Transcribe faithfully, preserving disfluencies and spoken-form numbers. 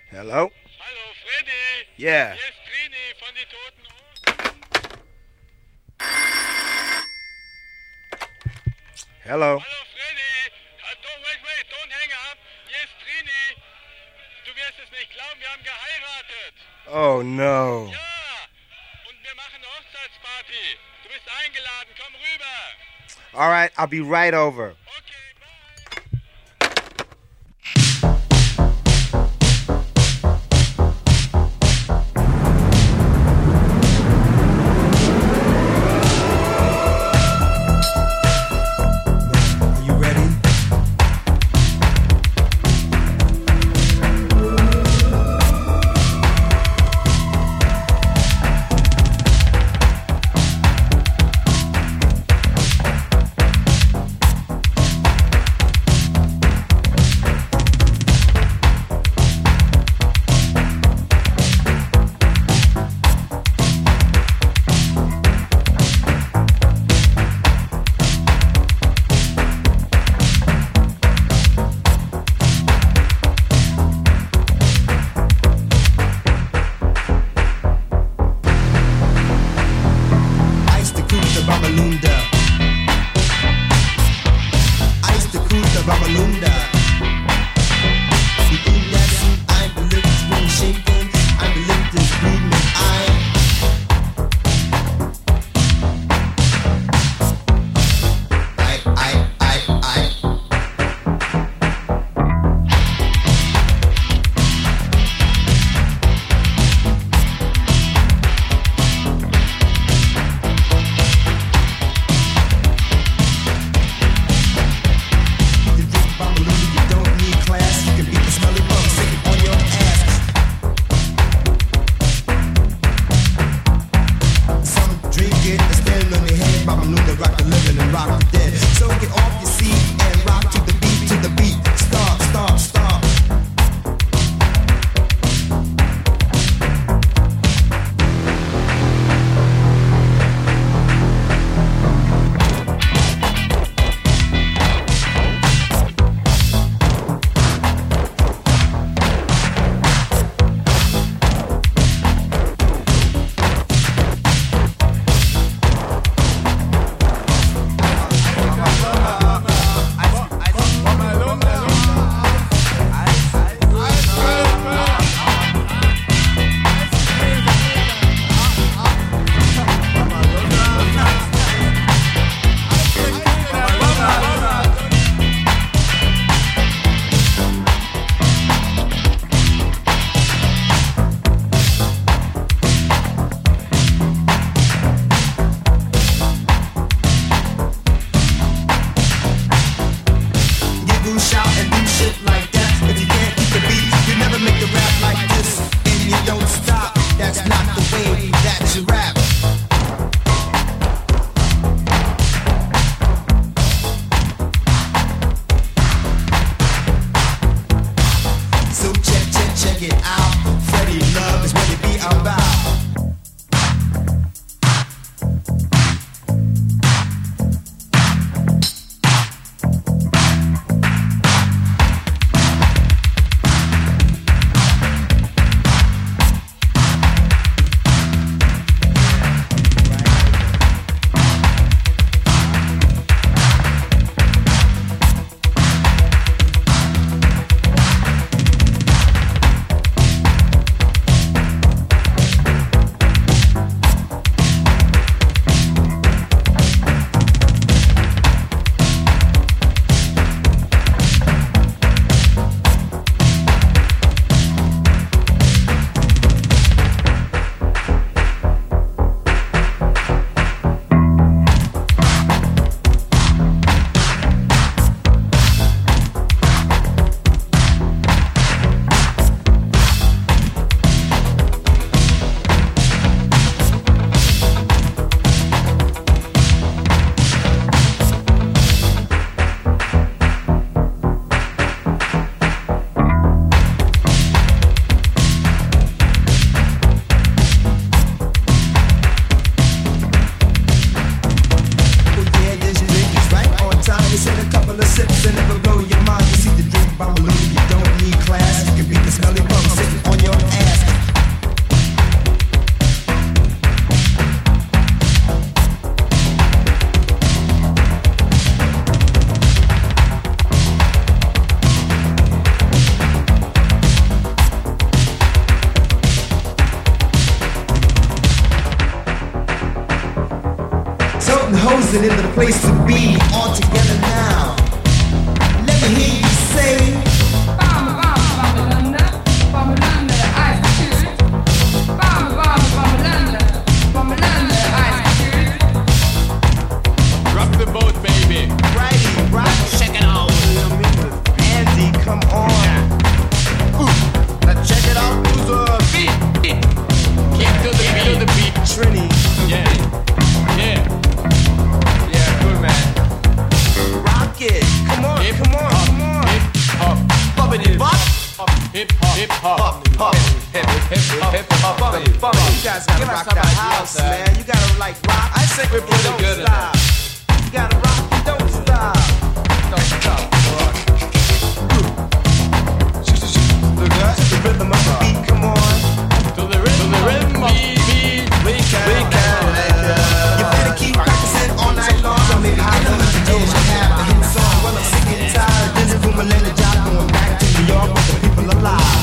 Hello? Hallo, Freddy. Yeah. Hier ist Trini von die Toten Hosen. Hello? Hallo, Freddy. Uh, don't, wait, wait, don't hang up. Hier ist Trini. Du wirst es nicht glauben, wir haben geheiratet. Oh, no. Ja, und wir machen eine Hochzeitsparty. Du bist eingeladen, komm rüber. All right, I'll be right over. Okay, bye. dancing in the place to be, all together now. Let me hear you say, Bam, bam, Babalanda, Babalanda, ice cube. Bam, bam, Babalanda, Babalanda, ice cube. Rock the boat, baby. righty, rock, check it out. Andy, come on. Ooh, now check it out, who's a Beat, beat. Keep to the beat, to the beat. Trini. Yeah, yeah, yeah, good man. Rock it, come on, Hip come on, hop, come on. hip hop, Bumpity bop. hip hop, hip hop, Pop, hip hip hop, hip hop, Bump, bump. You guys gotta rock the house, man. You gotta like rock. I say we're pretty don't good at stop. You gotta rock, you don't stop. Don't stop. Look at the rhythm of the beat, come on. To the rhythm, to the rhythm, beat, beat. We can, we can. You better keep practicing all night long. Tell me how long you did you have a hit song. Well, I'm sick and tired. This is from Melinda Job going back to New York with the people alive.